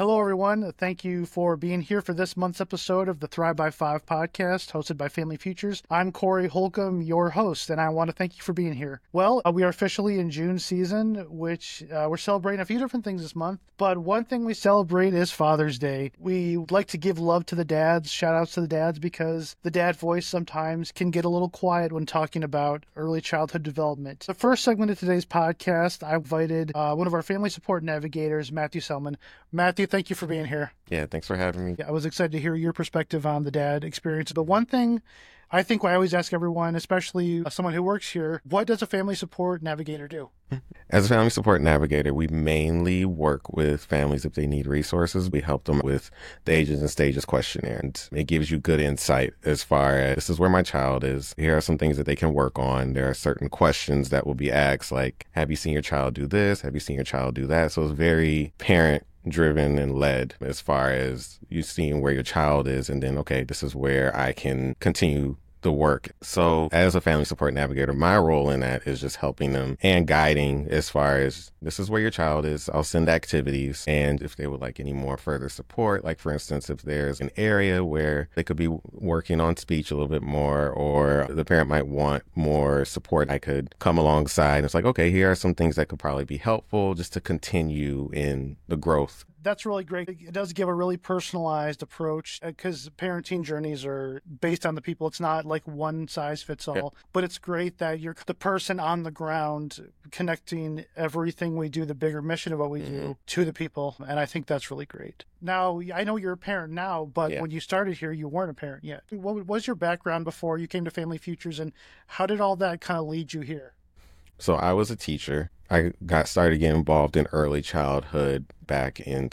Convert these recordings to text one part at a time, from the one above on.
Hello, everyone. Thank you for being here for this month's episode of the Thrive by Five podcast, hosted by Family Futures. I'm Corey Holcomb, your host, and I want to thank you for being here. Well, we are officially in June season, which we're celebrating a few different things this month, but one thing we celebrate is Father's Day. We like to give love to the dads, shout outs to the dads, because the dad voice sometimes can get a little quiet when talking about early childhood development. The first segment of today's podcast, I invited one of our family support navigators, Matthew Selman. Matthew, thank you for being here. Yeah, thanks for having me. Yeah, I was excited to hear your perspective on the dad experience. The one thing I think I always ask everyone, especially someone who works here, what does a family support navigator do? As a family support navigator, we mainly work with families if they need resources. We help them with the ages and stages questionnaire. And it gives you good insight as far as this is where my child is. Here are some things that they can work on. There are certain questions that will be asked, like, have you seen your child do this? Have you seen your child do that? So it's very parent driven and led as far as you seeing where your child is. And then, okay, this is where I can continue the work. So as a family support navigator, my role in that is just helping them and guiding as far as this is where your child is. I'll send activities. And if they would like any more further support, like for instance, if there's an area where they could be working on speech a little bit more, or the parent might want more support, I could come alongside. And it's like, okay, here are some things that could probably be helpful just to continue in the growth. That's really great. It does give a really personalized approach because parenting journeys are based on the people. It's not like one size fits all, Yeah. but it's great that you're the person on the ground connecting everything we do, the bigger mission of what we do, to the people. And I think that's really great. Now, I know you're a parent now, but when you started here, you weren't a parent yet. What was your background before you came to Family Futures, and how did all that kind of lead you here? So I was a teacher. I got started getting involved in early childhood back in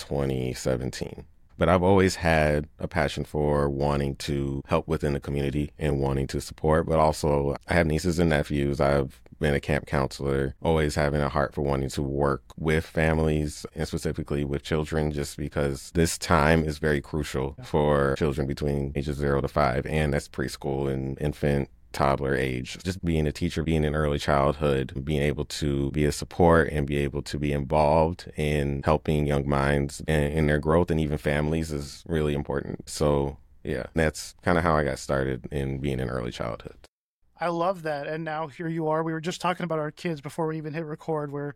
2017. But I've always had a passion for wanting to help within the community and wanting to support, but also I have nieces and nephews. I've been a camp counselor, always having a heart for wanting to work with families and specifically with children, just because this time is very crucial for children between ages 0 to 5, and that's preschool and infant, toddler age. Just being a teacher, being in early childhood, being able to be a support and be able to be involved in helping young minds in their growth and even families is really important. So yeah, that's kind of how I got started in being in early childhood. I love that. And now here you are. We were just talking about our kids before we even hit record, where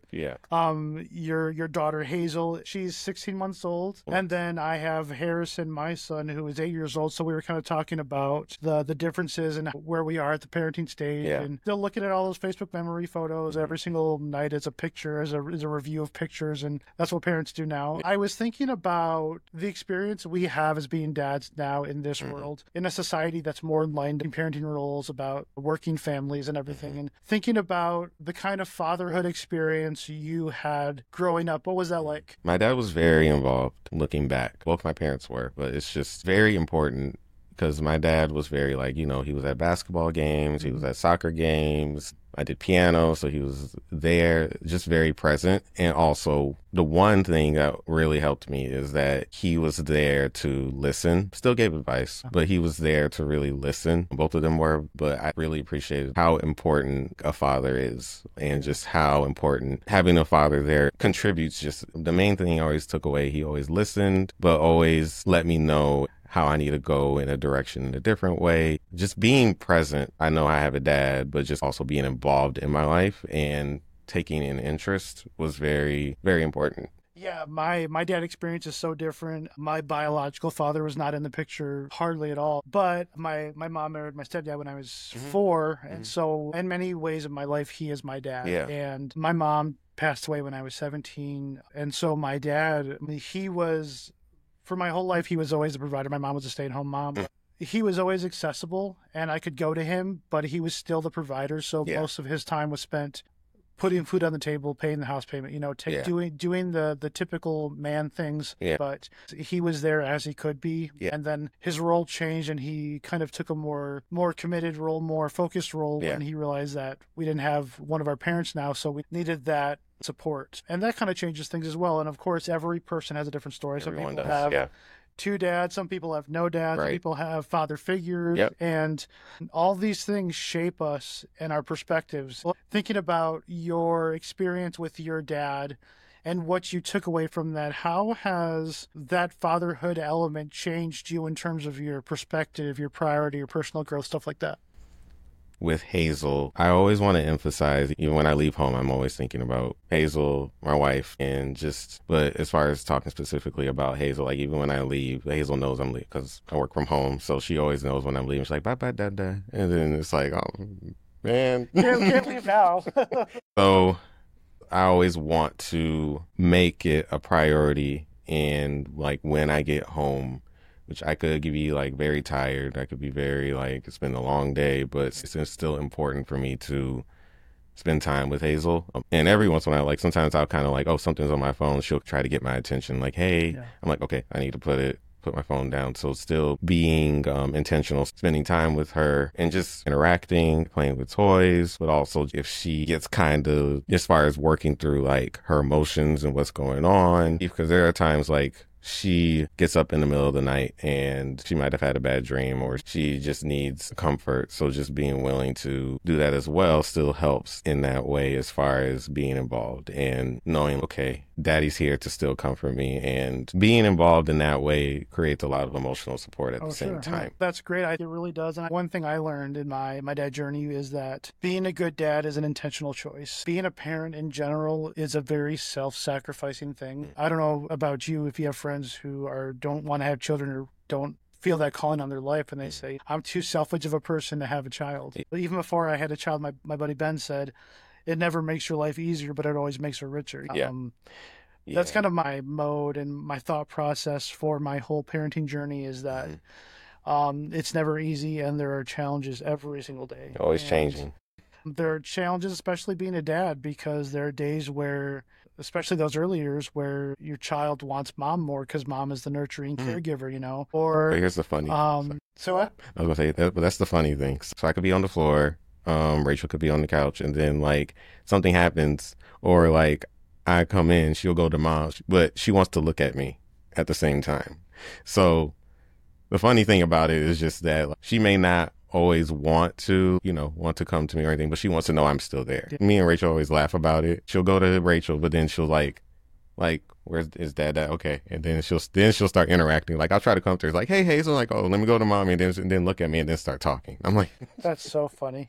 your daughter Hazel, she's 16 months old. And then I have Harrison, my son, who is 8 years old. So we were kind of talking about the differences and where we are at the parenting stage, and still looking at all those Facebook memory photos every single night as a picture, as a review of pictures. And that's what parents do now. I was thinking about the experience we have as being dads now in this world, in a society that's more in line to parenting roles, about working families and everything, and thinking about the kind of fatherhood experience you had growing up. What was that like? My dad was very involved looking back. Both my parents were, but it's just very important because my dad was very he was at basketball games, he was at soccer games. I did piano, so he was there, just very present. And also, the one thing that really helped me is that he was there to listen, still gave advice, but he was there to really listen. Both of them were, but I really appreciated how important a father is and just how important having a father there contributes. Just the main thing I always took away, he always listened, but always let me know how I need to go in a direction in a different way. Just being present. I know I have a dad, but just also being involved in my life and taking an interest was very, very important. Yeah, my dad experience is so different. My biological father was not in the picture hardly at all. But my mom married my stepdad when I was 4. And so in many ways of my life, he is my dad. Yeah. And my mom passed away when I was 17. And so my dad, he was... For my whole life, he was always the provider. My mom was a stay-at-home mom. He was always accessible, and I could go to him, but he was still the provider. So most of his time was spent putting food on the table, paying the house payment, doing the typical man things. Yeah. But he was there as he could be. Yeah. And then his role changed, and he kind of took a more committed role, more focused role when he realized that we didn't have one of our parents now, so we needed that support. And that kind of changes things as well. And of course, every person has a different story. Everyone some people does. have two dads, some people have no dads, some people have father figures, and all these things shape us and our perspectives. Thinking about your experience with your dad and what you took away from that. How has that fatherhood element changed you in terms of your perspective, your priority, your personal growth, stuff like that? With Hazel, I always want to emphasize, even when I leave home, I'm always thinking about Hazel, my wife, but as far as talking specifically about Hazel, like even when I leave, Hazel knows I'm leaving because I work from home. So she always knows when I'm leaving. She's like, bye, bye, dada. And then it's like, oh, man. Can't leave now. So I always want to make it a priority. And like when I get home, which I could be like very tired. I could be very like, it's been a long day, but it's still important for me to spend time with Hazel. And every once in a while, like sometimes I'll kind of like, oh, something's on my phone. She'll try to get my attention. Like, hey, yeah. I'm like, okay, I need to put my phone down. So still being intentional, spending time with her and just interacting, playing with toys, but also if she gets kind of, as far as working through like her emotions and what's going on, because there are times like, she gets up in the middle of the night and she might have had a bad dream or she just needs comfort. So just being willing to do that as well still helps in that way as far as being involved and knowing, okay, daddy's here to still comfort me. And being involved in that way creates a lot of emotional support at the same time. That's great. It really does. And one thing I learned in my dad journey is that being a good dad is an intentional choice. Being a parent in general is a very self-sacrificing thing. I don't know about you if you have friends who don't want to have children or don't feel that calling on their life and they say, I'm too selfish of a person to have a child. But even before I had a child, my buddy Ben said, it never makes your life easier, but it always makes her richer. Yeah. That's kind of my mode and my thought process for my whole parenting journey is that it's never easy and there are challenges every single day. Always changing. There are challenges, especially being a dad, because there are days where, especially those early years, where your child wants mom more because mom is the nurturing caregiver, you know. Or but here's the funny. So what? I was gonna say that, but that's the funny thing. So I could be on the floor, Rachel could be on the couch, and then like something happens, or like I come in, she'll go to mom, but she wants to look at me at the same time. So the funny thing about it is just that she may not always want to come to me or anything, but she wants to know I'm still there. Yeah. Me and Rachel always laugh about it. She'll go to Rachel, but then she'll like, where's dad at? Okay. And then she'll start interacting. Like I'll try to come to her. It's like, hey, Hazel, like, oh, let me go to mommy. And then look at me and then start talking. I'm like, that's so funny.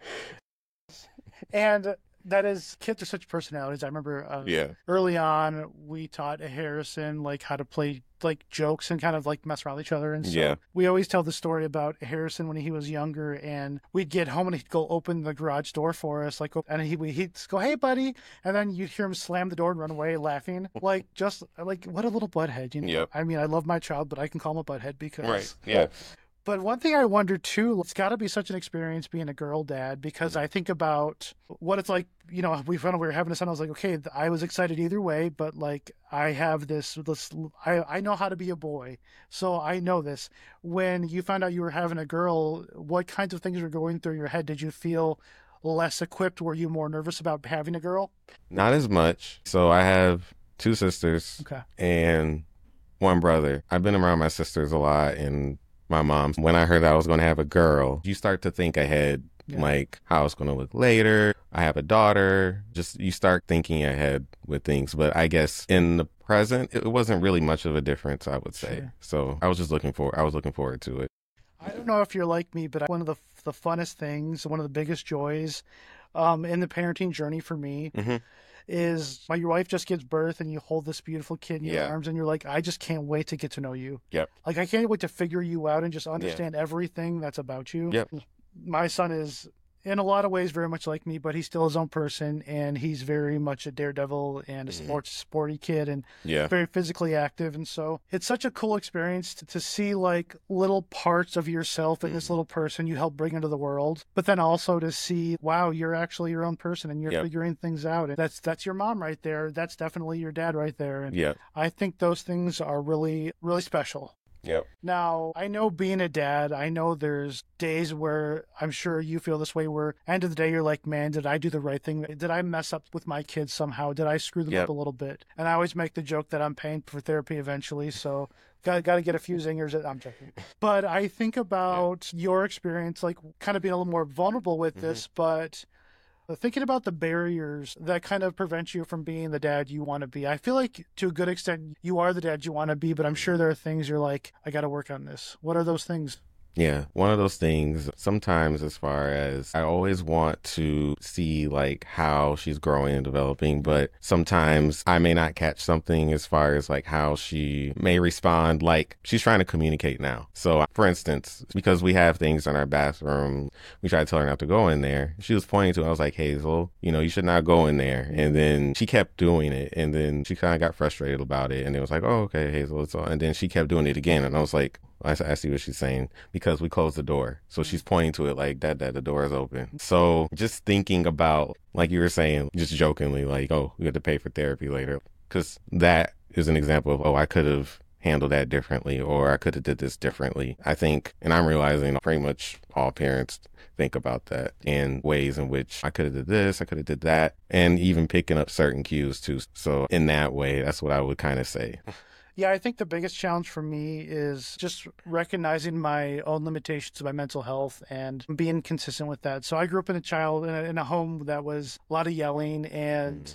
And that is, kids are such personalities. I remember early on, we taught Harrison like how to play like jokes and kind of like mess around with each other. And so we always tell the story about Harrison when he was younger, and we'd get home and he'd go open the garage door for us, like, and he'd go, hey, buddy. And then you'd hear him slam the door and run away laughing. Like, just like, what a little butthead, you know? Yep. I mean, I love my child, but I can call him a butthead because. Right. Yeah. But one thing I wonder too, it's got to be such an experience being a girl dad, because I think about what it's like, you know, we found out we were having a son. I was like, okay, I was excited either way, but like I have this, I know how to be a boy. So I know this. When you found out you were having a girl, what kinds of things were going through your head? Did you feel less equipped? Were you more nervous about having a girl? Not as much. So I have 2 sisters and 1 brother. I've been around my sisters a lot, and my mom, when I heard that I was going to have a girl, you start to think ahead, like how it's going to look later. I have a daughter. Just you start thinking ahead with things. But I guess in the present, it wasn't really much of a difference, I would say. Sure. So I was looking forward to it. I don't know if you're like me, but one of the funnest things, one of the biggest joys in the parenting journey for me is when your wife just gives birth and you hold this beautiful kid in your arms and you're like, I just can't wait to get to know you. Yep. Like, I can't wait to figure you out and just understand everything that's about you. Yep. My son is, in a lot of ways, very much like me, but he's still his own person, and he's very much a daredevil and a sporty kid, and very physically active. And so it's such a cool experience to see like little parts of yourself in this little person you help bring into the world, but then also to see, wow, you're actually your own person and you're figuring things out. And that's your mom right there. That's definitely your dad right there. And I think those things are really, really special. Yep. Now, I know being a dad, I know there's days where I'm sure you feel this way where end of the day, you're like, man, did I do the right thing? Did I mess up with my kids somehow? Did I screw them up a little bit? And I always make the joke that I'm paying for therapy eventually. So got to get a few zingers. I'm joking. But I think about your experience, like kind of being a little more vulnerable with this, but Thinking about the barriers that kind of prevent you from being the dad you want to be, I feel like to a good extent you are the dad you want to be, but I'm sure there are things you're like, I got to work on this. What are those things? Yeah, one of those things sometimes, as far as I always want to see like how she's growing and developing, but sometimes I may not catch something as far as like how she may respond. Like she's trying to communicate now. So for instance, because we have things in our bathroom, we try to tell her not to go in there. She was pointing to it. I was like, Hazel, you should not go in there. And then she kept doing it. And then she kind of got frustrated about it. And it was like, oh, okay, Hazel, it's all. And then she kept doing it again. And I was like, I see what she's saying, because we closed the door. So she's pointing to it like that the door is open. So just thinking about, like you were saying, just jokingly, like, oh, we have to pay for therapy later. Because that is an example of, oh, I could have handled that differently, or I could have did this differently. I think, and I'm realizing pretty much all parents think about that in ways in which I could have did this, I could have did that, and even picking up certain cues too. So in that way, that's what I would kind of say. Yeah, I think the biggest challenge for me is just recognizing my own limitations of my mental health and being consistent with that. So I grew up in a home that was a lot of yelling and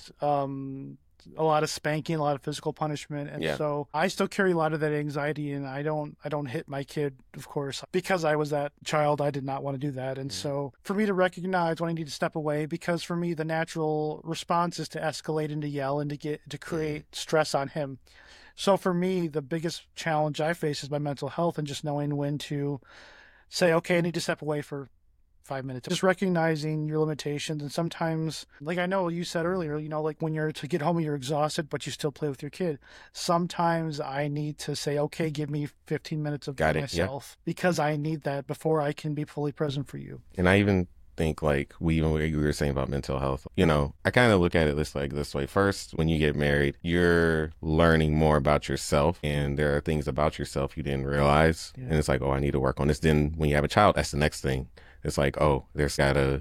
a lot of spanking, a lot of physical punishment. And so I still carry a lot of that anxiety, and I don't hit my kid, of course, because I was that child. I did not want to do that. And so for me to recognize when I need to step away, because for me, the natural response is to escalate and to yell and to create stress on him. So for me, the biggest challenge I face is my mental health and just knowing when to say, okay, I need to step away for 5 minutes. Just recognizing your limitations. And sometimes, like I know you said earlier, like when you're to get home and you're exhausted, but you still play with your kid. Sometimes I need to say, okay, give me 15 minutes of myself because I need that before I can be fully present for you. And I even think like we were saying about mental health, I kind of look at it this way. First, when you get married, you're learning more about yourself, and there are things about yourself you didn't realize. And it's like, oh, I need to work on this. Then when you have a child, that's the next thing. It's like, oh, there's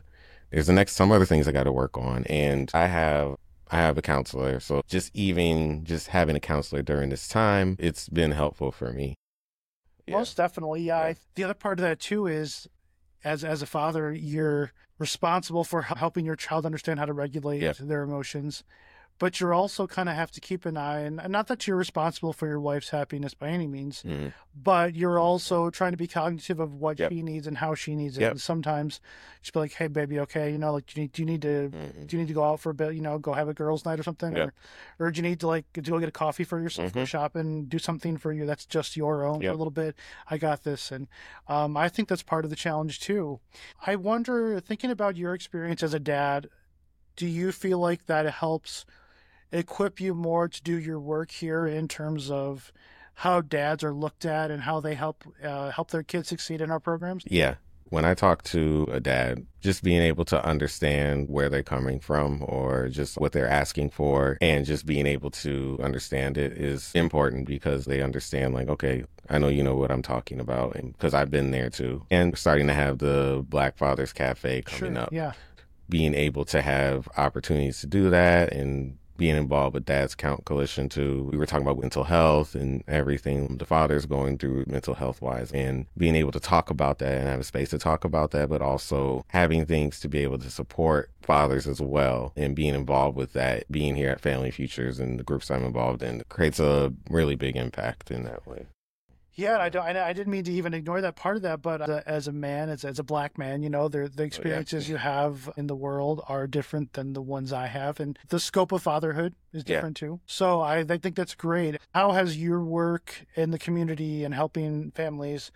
some other things I got to work on. And I have a counselor. So just having a counselor during this time, it's been helpful for me. Most definitely. Yeah. The other part of that too is, as a father, you're responsible for helping your child understand how to regulate their emotions. But you're also kind of have to keep an eye, and not that you're responsible for your wife's happiness by any means, but you're also trying to be cognitive of what she needs and how she needs it. And sometimes just be like, hey, baby, okay, like, do you need to go out for a bit, go have a girls' night or something? Or do you need to go get a coffee for yourself, go shopping, do something for you that's just your own for a little bit? I got this. And I think that's part of the challenge too. I wonder, thinking about your experience as a dad, do you feel like that helps equip you more to do your work here in terms of how dads are looked at and how they help their kids succeed in our programs? Yeah. When I talk to a dad, just being able to understand where they're coming from or just what they're asking for, and just being able to understand it is important, because they understand like, okay, I know you know what I'm talking about, and because I've been there too. And starting to have the Black Fathers Cafe coming up. Yeah. Being able to have opportunities to do that, and being involved with Dad's Count Coalition too. We were talking about mental health and everything the father's going through mental health wise, and being able to talk about that and have a space to talk about that, but also having things to be able to support fathers as well, and being involved with that, being here at Family Futures and the groups I'm involved in creates a really big impact in that way. Yeah, I didn't mean to even ignore that part of that, but as a man, as a Black man, the experiences you have in the world are different than the ones I have, and the scope of fatherhood is different too. So I think that's great. How has your work in the community and helping families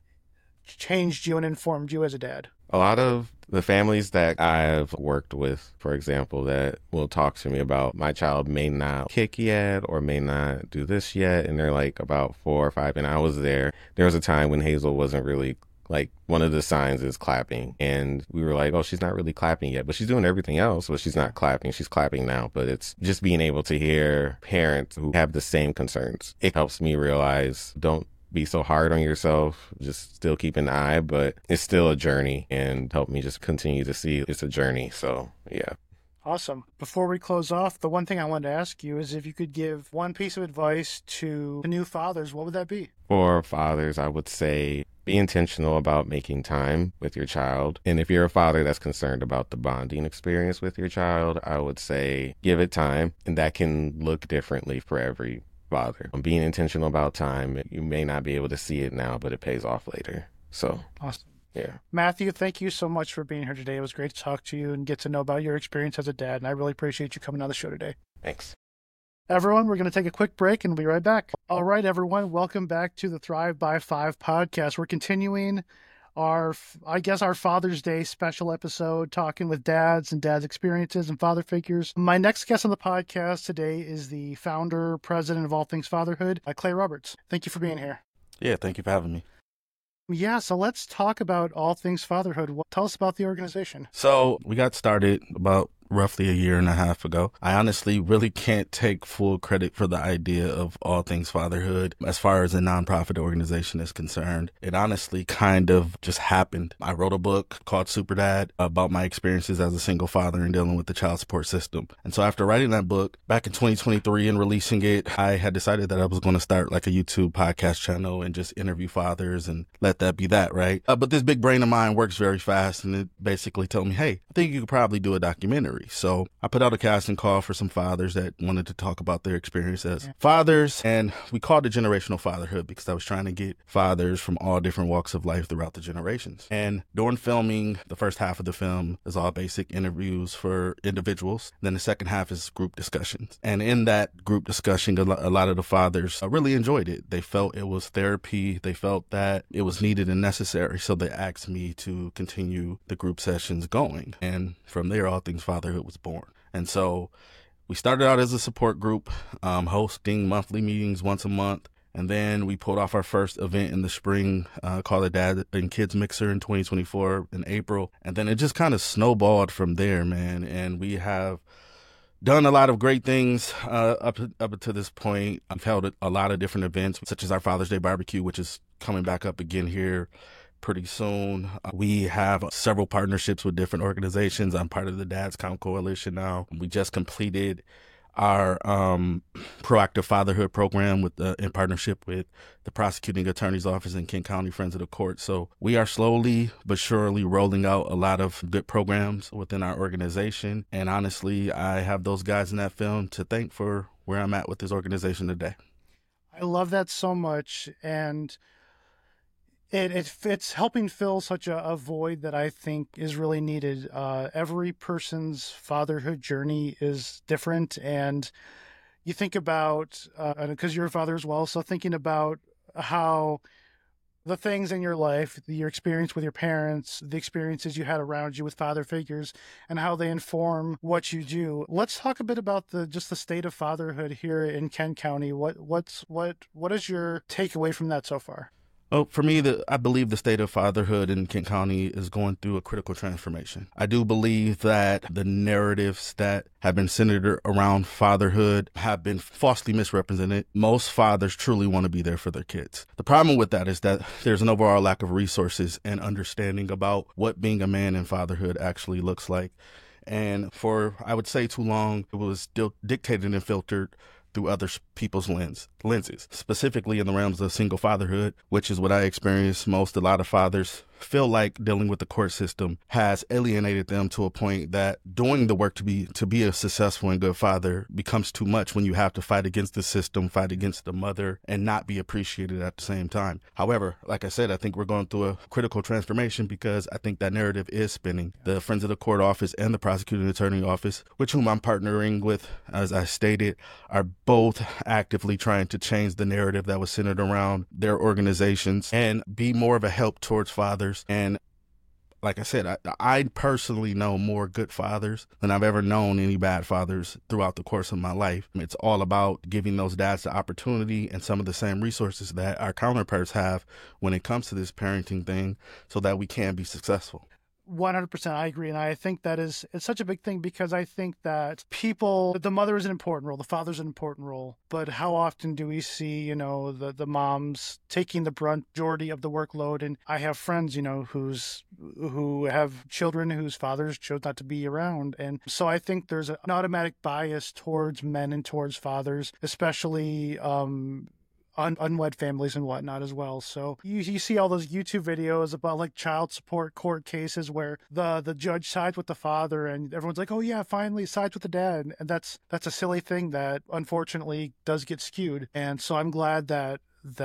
changed you and informed you as a dad? A lot of the families that I've worked with, for example, that will talk to me about my child may not kick yet or may not do this yet, and they're like about 4 or 5, and I was there. There was a time when Hazel wasn't really, like, one of the signs is clapping, and we were like, oh, she's not really clapping yet, but she's doing everything else, but she's not clapping. She's clapping now. But it's just being able to hear parents who have the same concerns. It helps me realize, don't be so hard on yourself, just still keep an eye, but it's still a journey, and help me just continue to see it's a journey. So yeah. Awesome. Before we close off, the one thing I wanted to ask you is if you could give one piece of advice to new fathers, what would that be? For fathers, I would say be intentional about making time with your child. And if you're a father that's concerned about the bonding experience with your child, I would say give it time. And that can look differently for every father. Being intentional about time, you may not be able to see it now, but it pays off later. So, awesome. Yeah. Matthew, thank you so much for being here today. It was great to talk to you and get to know about your experience as a dad, and I really appreciate you coming on the show today. Thanks. Everyone, we're going to take a quick break and we'll be right back. All right, everyone, welcome back to the Thrive by 5 podcast. We're continuing our Father's Day special episode, talking with dads and dads' experiences and father figures. My next guest on the podcast today is the founder, president of All Things Fatherhood, Clay Roberts. Thank you for being here. Yeah, thank you for having me. Yeah, so let's talk about All Things Fatherhood. Tell us about the organization. So we got started about roughly a year and a half ago. I honestly really can't take full credit for the idea of All Things Fatherhood as far as a nonprofit organization is concerned. It honestly kind of just happened. I wrote a book called Super Dad about my experiences as a single father and dealing with the child support system. And so after writing that book back in 2023 and releasing it, I had decided that I was going to start like a YouTube podcast channel and just interview fathers and let that be that, right? But this big brain of mine works very fast, and it basically told me, hey, I think you could probably do a documentary. So I put out a casting call for some fathers that wanted to talk about their experience as fathers, and we called it Generational Fatherhood because I was trying to get fathers from all different walks of life throughout the generations. And during filming, the first half of the film is all basic interviews for individuals. Then the second half is group discussions. And in that group discussion, a lot of the fathers really enjoyed it. They felt it was therapy. They felt that it was needed and necessary. So they asked me to continue the group sessions going. And from there, All Things Fatherhood was born. And so we started out as a support group, hosting monthly meetings once a month. And then we pulled off our first event in the spring, called the Dad and Kids Mixer in 2024 in April. And then it just kind of snowballed from there, man. And we have done a lot of great things up to this point. I've held a lot of different events, such as our Father's Day barbecue, which is coming back up again here pretty soon. We have several partnerships with different organizations. I'm part of the Dads Count Coalition now. We just completed our proactive fatherhood program in partnership with the prosecuting attorney's office in Kent County Friends of the Court. So we are slowly but surely rolling out a lot of good programs within our organization. And honestly, I have those guys in that film to thank for where I'm at with this organization today. I love that so much. And it's helping fill such a void that I think is really needed. Every person's fatherhood journey is different, and you think about, because you're a father as well, so thinking about how the things in your life, your experience with your parents, the experiences you had around you with father figures, and how they inform what you do. Let's talk a bit about the state of fatherhood here in Kent County. What is your takeaway from that so far? Oh, for me, I believe the state of fatherhood in Kent County is going through a critical transformation. I do believe that the narratives that have been centered around fatherhood have been falsely misrepresented. Most fathers truly want to be there for their kids. The problem with that is that there's an overall lack of resources and understanding about what being a man in fatherhood actually looks like. And for, I would say, too long, it was still dictated and filtered through other people's lenses, specifically in the realms of single fatherhood, which is what I experienced most. A lot of fathers feel like dealing with the court system has alienated them to a point that doing the work to be a successful and good father becomes too much when you have to fight against the system, fight against the mother, and not be appreciated at the same time. However, like I said, I think we're going through a critical transformation because I think that narrative is spinning. The Friends of the Court office and the prosecuting attorney office, which whom I'm partnering with, as I stated, are both actively trying to change the narrative that was centered around their organizations and be more of a help towards fathers. And like I said, I personally know more good fathers than I've ever known any bad fathers throughout the course of my life. It's all about giving those dads the opportunity and some of the same resources that our counterparts have when it comes to this parenting thing so that we can be successful. 100%, I agree. And I think it's such a big thing because I think that the mother is an important role, the father's an important role. But how often do we see, the moms taking the majority of the workload? And I have friends, who have children whose fathers chose not to be around. And so I think there's an automatic bias towards men and towards fathers, especially unwed families and whatnot as well. So you see all those YouTube videos about like child support court cases where the judge sides with the father and everyone's like, oh yeah, finally sides with the dad. And that's a silly thing that unfortunately does get skewed. And so I'm glad that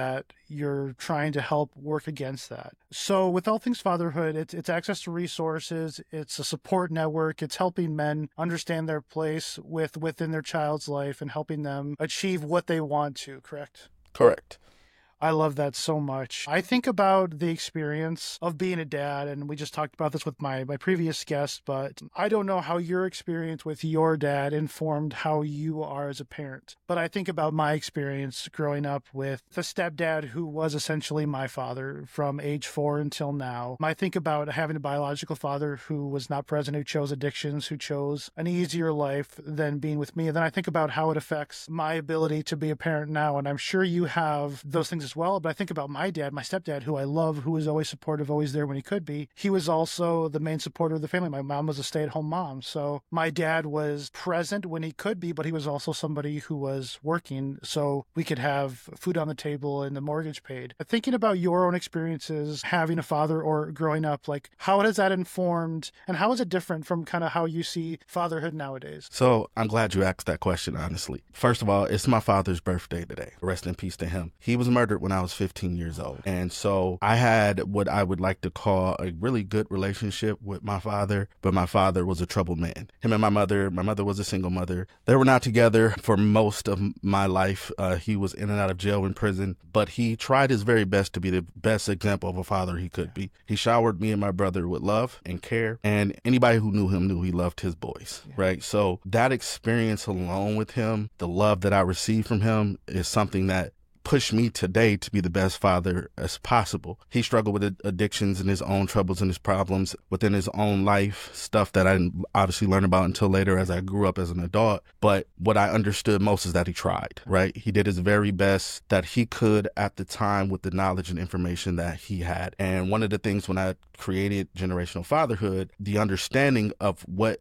you're trying to help work against that. So with All Things Fatherhood, it's access to resources, it's a support network, it's helping men understand their place within their child's life and helping them achieve what they want to, correct? Correct. I love that so much. I think about the experience of being a dad, and we just talked about this with my previous guest, but I don't know how your experience with your dad informed how you are as a parent. But I think about my experience growing up with the stepdad who was essentially my father from age 4 until now. I think about having a biological father who was not present, who chose addictions, who chose an easier life than being with me. And then I think about how it affects my ability to be a parent now. And I'm sure you have those things as well, but I think about my dad, my stepdad, who I love, who was always supportive, always there when he could be. He was also the main supporter of the family. My mom was a stay-at-home mom, so my dad was present when he could be, but he was also somebody who was working so we could have food on the table and the mortgage paid. Thinking about your own experiences having a father or growing up, like how has that informed and how is it different from kind of how you see fatherhood nowadays? So I'm glad you asked that question, honestly. First of all, it's my father's birthday today. Rest in peace to him. He was murdered when I was 15 years old. And so I had what I would like to call a really good relationship with my father, but my father was a troubled man. Him and my mother was a single mother. They were not together for most of my life. He was in and out of jail and prison, but he tried his very best to be the best example of a father he could be. He showered me and my brother with love and care, and anybody who knew him knew he loved his boys, right? So that experience alone with him, the love that I received from him is something that pushed me today to be the best father as possible. He struggled with addictions and his own troubles and his problems within his own life, stuff that I didn't obviously learn about until later as I grew up as an adult. But what I understood most is that he tried, right? He did his very best that he could at the time with the knowledge and information that he had. And one of the things when I created Generational Fatherhood, the understanding of what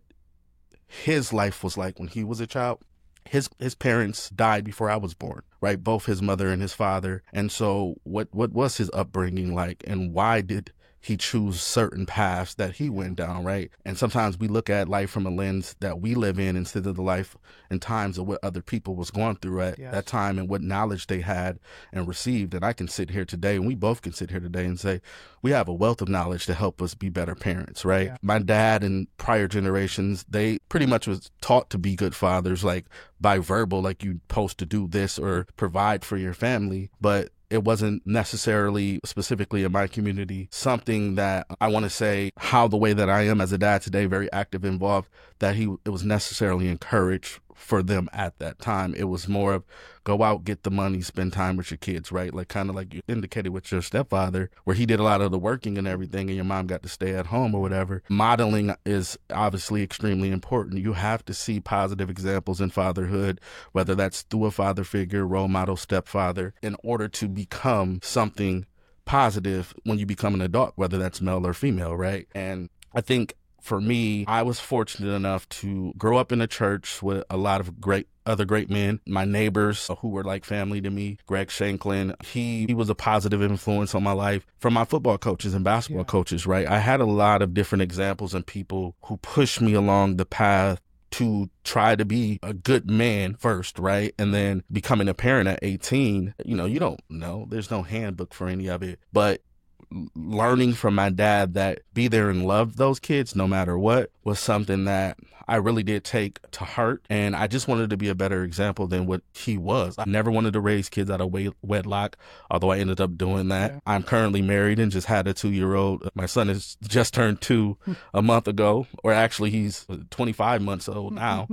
his life was like when he was a child. His parents died before I was born, right? Both his mother and his father. And so what was his upbringing like, and why did he choose certain paths that he went down, right? And sometimes we look at life from a lens that we live in instead of the life and times of what other people was going through at that time and what knowledge they had and received. And I can sit here today, and we both can sit here today and say, we have a wealth of knowledge to help us be better parents, right? Yeah. My dad and prior generations, they pretty much was taught to be good fathers, like by verbal, like you're supposed to do this or provide for your family. But it wasn't necessarily, specifically in my community, something that I want to say how the way that I am as a dad today, very active, involved, that it was necessarily encouraged for them at that time. It was more of go out, get the money, spend time with your kids, right? Like kind of like you indicated with your stepfather, where he did a lot of the working and everything and your mom got to stay at home or whatever. Modeling is obviously extremely important. You have to see positive examples in fatherhood, whether that's through a father figure, role model, stepfather, in order to become something positive when you become an adult, whether that's male or female, right? And I think for me, I was fortunate enough to grow up in a church with a lot of other great men. My neighbors who were like family to me, Greg Shanklin, he was a positive influence on my life. From my football coaches and basketball coaches, right? I had a lot of different examples and people who pushed me along the path to try to be a good man first, right? And then becoming a parent at 18, you don't know. There's no handbook for any of it. But learning from my dad that be there and love those kids no matter what was something that I really did take to heart. And I just wanted to be a better example than what he was. I never wanted to raise kids out of wedlock, although I ended up doing that. Yeah. I'm currently married and just had a 2-year-old. My son has just turned 2 a month ago, or actually he's 25 months old now,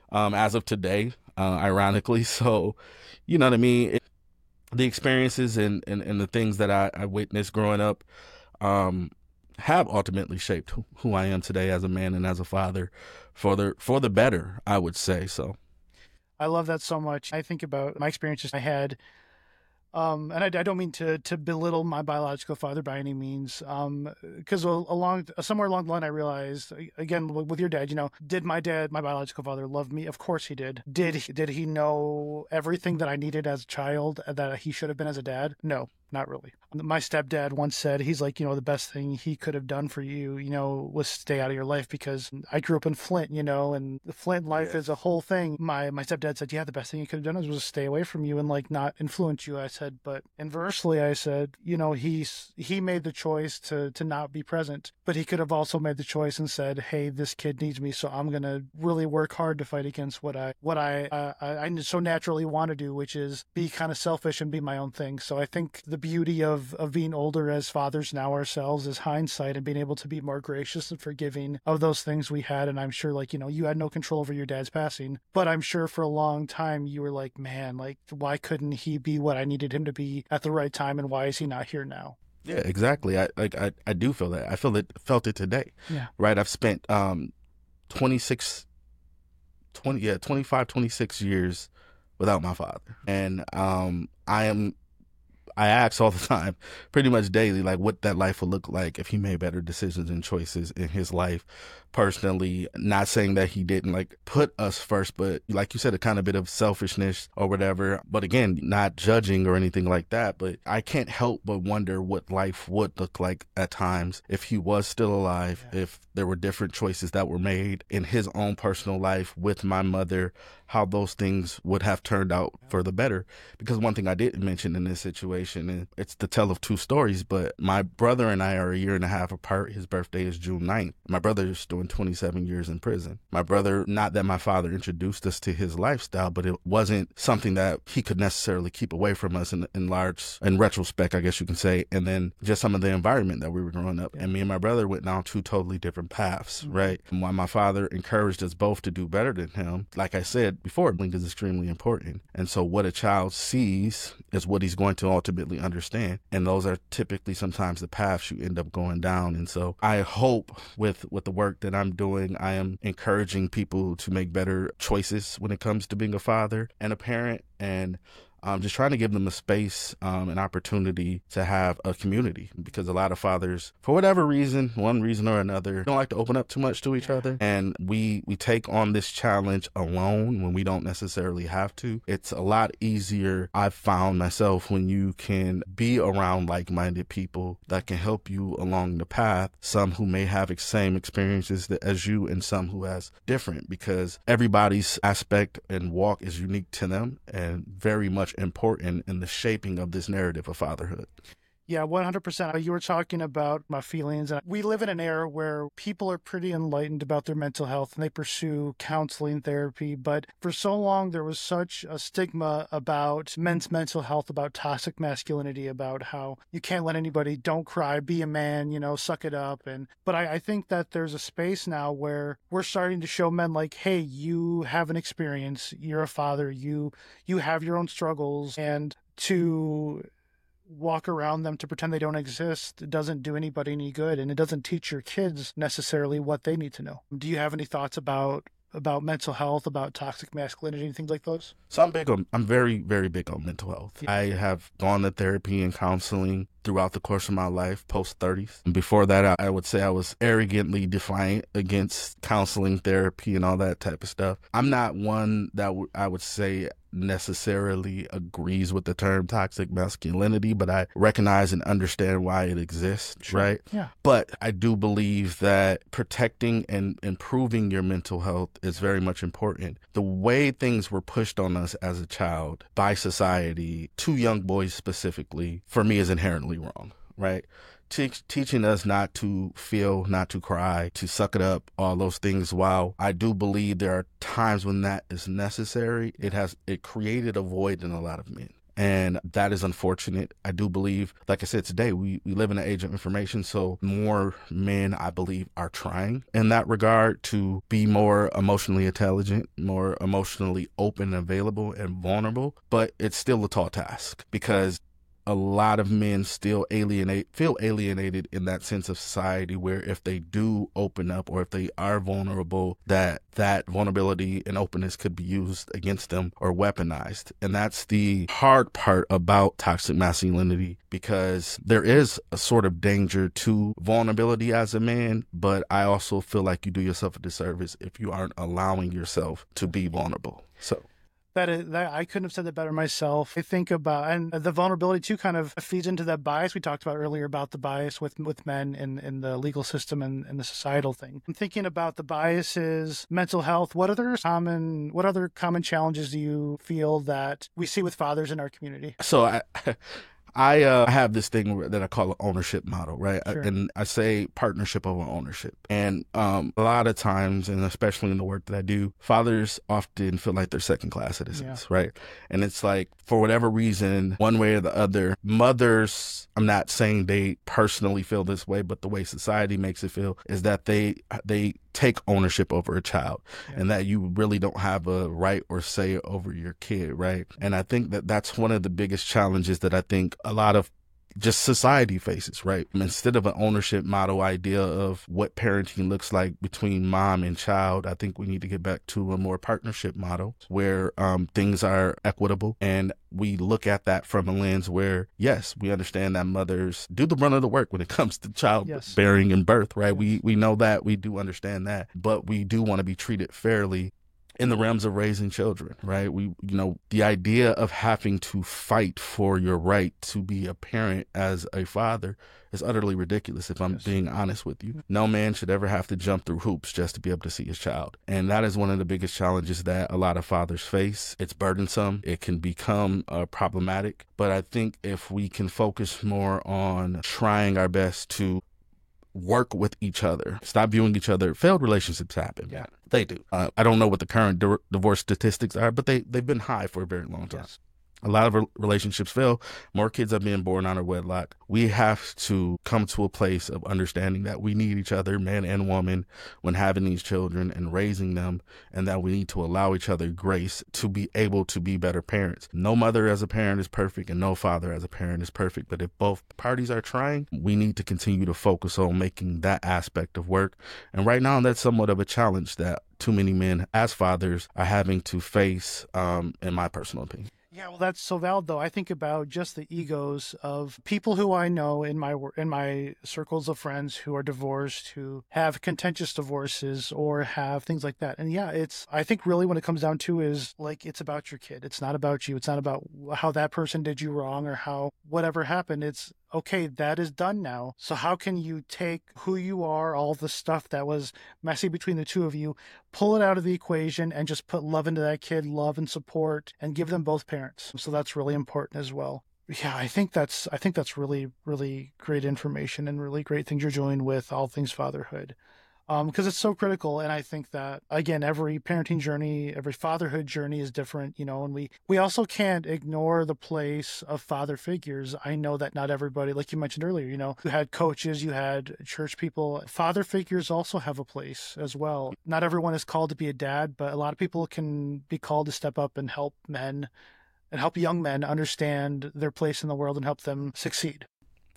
as of today, ironically. So, you know what I mean? The experiences and the things that I witnessed growing up have ultimately shaped who I am today as a man and as a father for the better, I would say. So I love that so much. I think about my experiences I had. And I don't mean to belittle my biological father by any means, because somewhere along the line I realized, again, with your dad, did my biological father, love me? Of course he did. Did he know everything that I needed as a child that he should have been as a dad? No. Not really. My stepdad once said, he's like, the best thing he could have done for you, was stay out of your life, because I grew up in Flint, and the Flint life is a whole thing. My stepdad said, yeah, the best thing he could have done was stay away from you and not influence you. I said, but inversely, I said, he made the choice to not be present, but he could have also made the choice and said, hey, this kid needs me, so I'm going to really work hard to fight against what I so naturally want to do, which is be kind of selfish and be my own thing. So I think the beauty of being older as fathers now ourselves is hindsight and being able to be more gracious and forgiving of those things we had. And I'm sure you had no control over your dad's passing, but I'm sure for a long time you were like, man, why couldn't he be what I needed him to be at the right time? And why is he not here now? Yeah, exactly. I do feel that. I felt it today. Yeah. Right. I've spent 26 years without my father. And I ask all the time, pretty much daily, what that life would look like if he made better decisions and choices in his life personally. Not saying that he didn't put us first, but like you said, a kind of bit of selfishness or whatever. But again, not judging or anything like that. But I can't help but wonder what life would look like at times if he was still alive, if there were different choices that were made in his own personal life with my mother, how those things would have turned out for the better. Because one thing I didn't mention in this situation, and it's the tale of two stories, but my brother and I are a year and a half apart. His birthday is June 9th. My brother is doing 27 years in prison. My brother, not that my father introduced us to his lifestyle, but it wasn't something that he could necessarily keep away from us in retrospect, I guess you can say. And then just some of the environment that we were growing up. And me and my brother went down two totally different paths, right? And while my father encouraged us both to do better than him, like I said before, Blink is extremely important. And so what a child sees is what he's going to ultimately understand. And those are typically sometimes the paths you end up going down. And so I hope with the work that I'm doing, I am encouraging people to make better choices when it comes to being a father and a parent, and just trying to give them a space, an opportunity to have a community, because a lot of fathers, for whatever reason, one reason or another, don't like to open up too much to each other. And we take on this challenge alone when we don't necessarily have to. It's a lot easier, I've found myself, when you can be around like-minded people that can help you along the path, some who may have the same experiences as you and some who has different, because everybody's aspect and walk is unique to them and very much important in the shaping of this narrative of fatherhood. Yeah, 100%. You were talking about my feelings. We live in an era where people are pretty enlightened about their mental health and they pursue counseling therapy. But for so long, there was such a stigma about men's mental health, about toxic masculinity, about how you can't let anybody, don't cry, be a man, suck it up. But I think that there's a space now where we're starting to show men hey, you have an experience, you're a father, you have your own struggles, and to walk around them to pretend they don't exist doesn't do anybody any good, and it doesn't teach your kids necessarily what they need to know. Do you have any thoughts about mental health, about toxic masculinity and things like those? So I'm very, very big on mental health. Yeah. I have gone to therapy and counseling throughout the course of my life, post-30s. And before that, I would say I was arrogantly defiant against counseling, therapy, and all that type of stuff. I'm not one that I would say necessarily agrees with the term toxic masculinity, but I recognize and understand why it exists, sure. Right? Yeah. But I do believe that protecting and improving your mental health is very much important. The way things were pushed on us as a child by society, to young boys specifically, for me is inherently wrong, right? Teaching us not to feel, not to cry, to suck it up, all those things. While I do believe there are times when that is necessary, it created a void in a lot of men. And that is unfortunate. I do believe, like I said, today we live in an age of information, so more men, I believe, are trying in that regard to be more emotionally intelligent, more emotionally open, available, and vulnerable. But it's still a tall task, because a lot of men still feel alienated in that sense of society, where if they do open up or if they are vulnerable, that vulnerability and openness could be used against them or weaponized. And that's the hard part about toxic masculinity, because there is a sort of danger to vulnerability as a man, but I also feel like you do yourself a disservice if you aren't allowing yourself to be vulnerable. So that I couldn't have said that better myself. I think about, and the vulnerability too kind of feeds into that bias we talked about earlier, about the bias with men in the legal system and the societal thing. I'm thinking about the biases, mental health. What other common challenges do you feel that we see with fathers in our community? So I have this thing that I call an ownership model, right? Sure. And I say partnership over ownership. And a lot of times, and especially in the work that I do, fathers often feel like they're second-class citizens, right? And it's like, for whatever reason, one way or the other, mothers, I'm not saying they personally feel this way, but the way society makes it feel is that they take ownership over a child, and that you really don't have a right or say over your kid, right? And I think that that's one of the biggest challenges that I think a lot of just society faces, right? Instead of an ownership model idea of what parenting looks like between mom and child, I think we need to get back to a more partnership model where things are equitable, and we look at that from a lens where, yes, we understand that mothers do the brunt of the work when it comes to child bearing and birth, right? Yes. We know that, we do understand that, but we do want to be treated fairly in the realms of raising children, right? The idea of having to fight for your right to be a parent as a father is utterly ridiculous, if I'm being honest with you. No man should ever have to jump through hoops just to be able to see his child. And that is one of the biggest challenges that a lot of fathers face. It's burdensome. It can become problematic. But I think if we can focus more on trying our best to work with each other, stop viewing each other. Failed relationships happen. Yeah, they do. I don't know what the current divorce statistics are, but they've been high for a very long time. Yes. A lot of relationships fail. More kids are being born out of wedlock. We have to come to a place of understanding that we need each other, man and woman, when having these children and raising them, and that we need to allow each other grace to be able to be better parents. No mother as a parent is perfect, and no father as a parent is perfect. But if both parties are trying, we need to continue to focus on making that aspect of work. And right now, that's somewhat of a challenge that too many men as fathers are having to face, in my personal opinion. Yeah, well, that's so valid, though. I think about just the egos of people who I know in my circles of friends who are divorced, who have contentious divorces or have things like that. And yeah, I think really when it comes down to is like, it's about your kid. It's not about you. It's not about how that person did you wrong or how whatever happened. It's okay, that is done now. So how can you take who you are, all the stuff that was messy between the two of you, pull it out of the equation and just put love into that kid, love and support, and give them both parents. So that's really important as well. Yeah, I think that's really, really great information and really great things you're doing with all things fatherhood. Because it's so critical. And I think that, again, every parenting journey, every fatherhood journey is different, and we also can't ignore the place of father figures. I know that not everybody, like you mentioned earlier, you had coaches, you had church people. Father figures also have a place as well. Not everyone is called to be a dad, but a lot of people can be called to step up and help men and help young men understand their place in the world and help them succeed.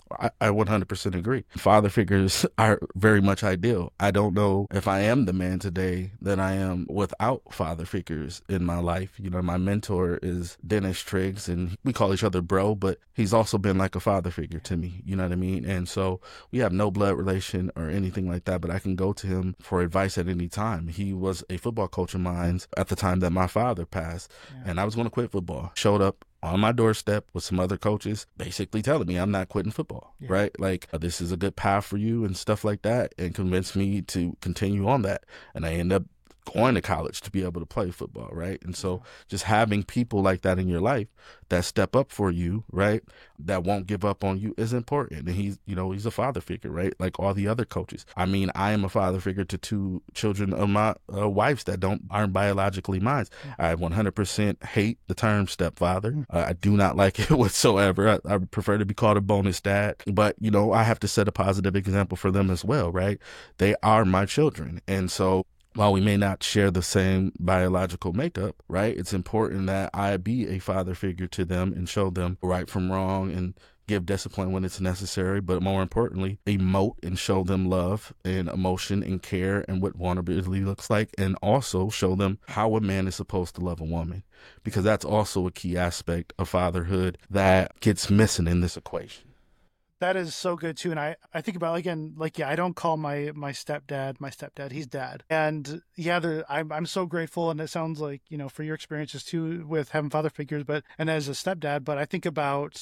I 100% agree. Father figures are very much ideal. I don't know if I am the man today that I am without father figures in my life. My mentor is Dennis Triggs, and we call each other bro, but he's also been like a father figure to me. You know what I mean? And so we have no blood relation or anything like that, but I can go to him for advice at any time. He was a football coach of mine at the time that my father passed, and I was going to quit football. Showed up on my doorstep with some other coaches basically telling me I'm not quitting football, right? Like, this is a good path for you and stuff like that, and convinced me to continue on that. And I ended up going to college to be able to play football, right? And so just having people like that in your life that step up for you, right, that won't give up on you is important. And he's a father figure, right? Like all the other coaches. I mean, I am a father figure to two children of my wives that aren't biologically mine. I 100% hate the term stepfather. I do not like it whatsoever. I prefer to be called a bonus dad. But, I have to set a positive example for them as well, right? They are my children. And so while we may not share the same biological makeup, right, it's important that I be a father figure to them and show them right from wrong and give discipline when it's necessary, but more importantly, emote and show them love and emotion and care and what vulnerability looks like, and also show them how a man is supposed to love a woman, because that's also a key aspect of fatherhood that gets missing in this equation. That is so good too. And I think about, again, like, I don't call my stepdad, he's dad. And yeah, I'm so grateful. And it sounds like, for your experiences too with having father figures, and as a stepdad, but I think about,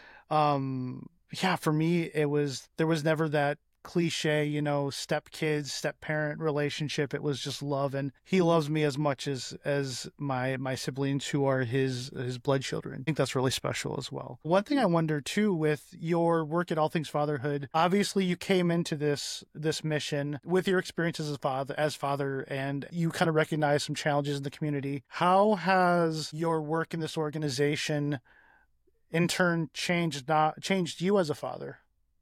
for me, there was never that cliche, step kids, step parent relationship. It was just love. And he loves me as much as my siblings who are his blood children. I think that's really special as well. One thing I wonder too, with your work at All Things Fatherhood, obviously you came into this mission with your experiences as father, and you kind of recognize some challenges in the community. How has your work in this organization in turn changed you as a father?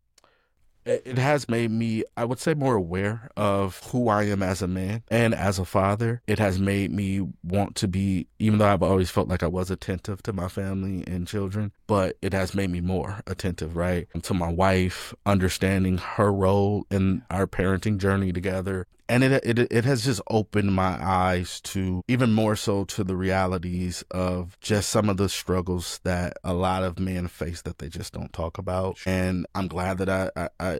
It has made me, I would say, more aware of who I am as a man and as a father. It has made me want to be, even though I've always felt like I was attentive to my family and children, but it has made me more attentive, right, to my wife, understanding her role in our parenting journey together. And it has just opened my eyes to, even more so, to the realities of just some of the struggles that a lot of men face that they just don't talk about. And I'm glad that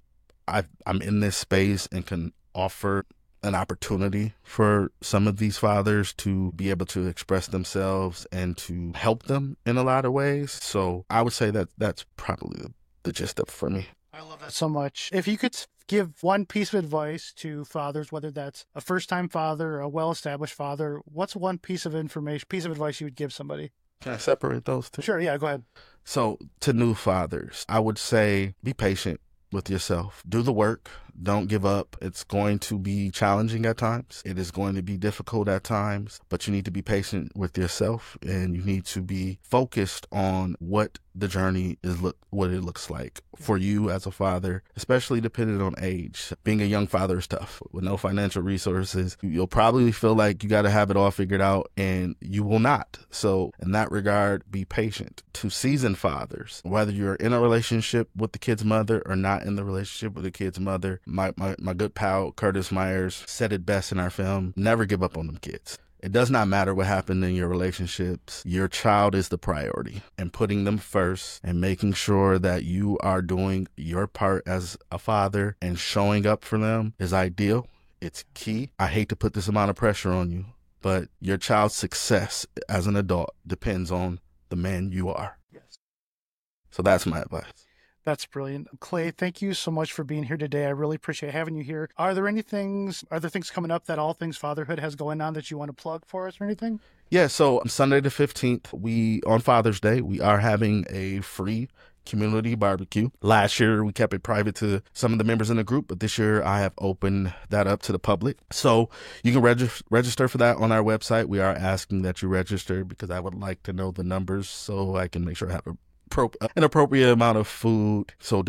I'm in this space and can offer an opportunity for some of these fathers to be able to express themselves and to help them in a lot of ways. So I would say that that's probably the gist of it for me. I love that so much. If you could give one piece of advice to fathers, whether that's a first-time father or a well-established father, what's one piece of advice you would give somebody? Can I separate those two? Sure, yeah, go ahead. So to new fathers, I would say be patient with yourself. Do the work. Don't give up. It's going to be challenging at times. It is going to be difficult at times, but you need to be patient with yourself, and you need to be focused on what the journey what it looks like for you as a father, especially depending on age. Being a young father is tough. With no financial resources, you'll probably feel like you got to have it all figured out, and you will not. So in that regard, be patient. To seasoned fathers, whether you're in a relationship with the kid's mother or not in the relationship with the kid's mother, my good pal Curtis Myers said it best in our film: never give up on them kids. It does not matter what happened in your relationships. Your child is the priority, and putting them first and making sure that you are doing your part as a father and showing up for them is ideal. It's key. I hate to put this amount of pressure on you, but your child's success as an adult depends on the man you are. Yes. So that's my advice. That's brilliant. Clay, thank you so much for being here today. I really appreciate having you here. Are there things coming up that All Things Fatherhood has going on that you want to plug for us or anything? Yeah, so Sunday the 15th, on Father's Day, we are having a free community barbecue. Last year, we kept it private to some of the members in the group, but this year I have opened that up to the public. So you can register for that on our website. We are asking that you register because I would like to know the numbers so I can make sure I have an appropriate amount of food. So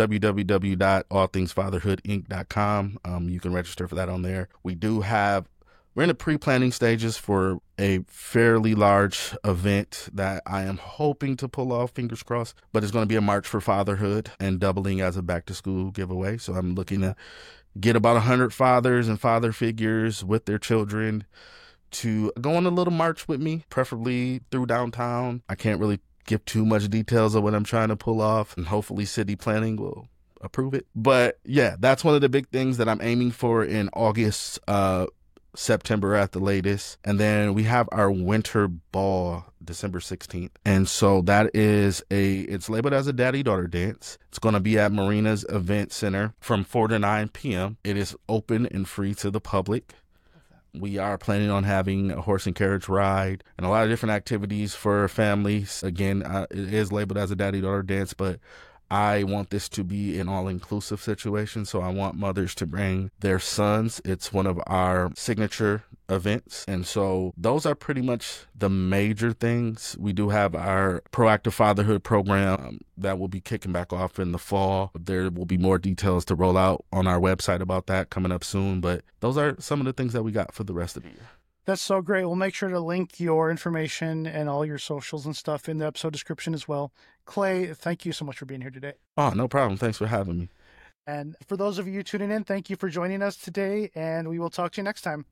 www.allthingsfatherhoodinc.com. You can register for that on there. We're in the pre-planning stages for a fairly large event that I am hoping to pull off, fingers crossed, but it's going to be a March for Fatherhood and doubling as a back-to-school giveaway. So I'm looking to get about 100 fathers and father figures with their children to go on a little march with me, preferably through downtown. I can't really give too much details of what I'm trying to pull off, and hopefully city planning will approve it. But yeah, that's one of the big things that I'm aiming for in August, September at the latest. And then we have our winter ball December 16th. And so that is it's labeled as a daddy-daughter dance. It's going to be at Marina's Event Center from 4 to 9 p.m. It is open and free to the public. We are planning on having a horse and carriage ride and a lot of different activities for families. Again, it is labeled as a daddy-daughter dance, but I want this to be an all-inclusive situation. So I want mothers to bring their sons. It's one of our signature events. And so those are pretty much the major things. We do have our Proactive Fatherhood program that will be kicking back off in the fall. There will be more details to roll out on our website about that coming up soon. But those are some of the things that we got for the rest of the year. That's so great. We'll make sure to link your information and all your socials and stuff in the episode description as well. Clay, thank you so much for being here today. Oh, no problem. Thanks for having me. And for those of you tuning in, thank you for joining us today, and we will talk to you next time.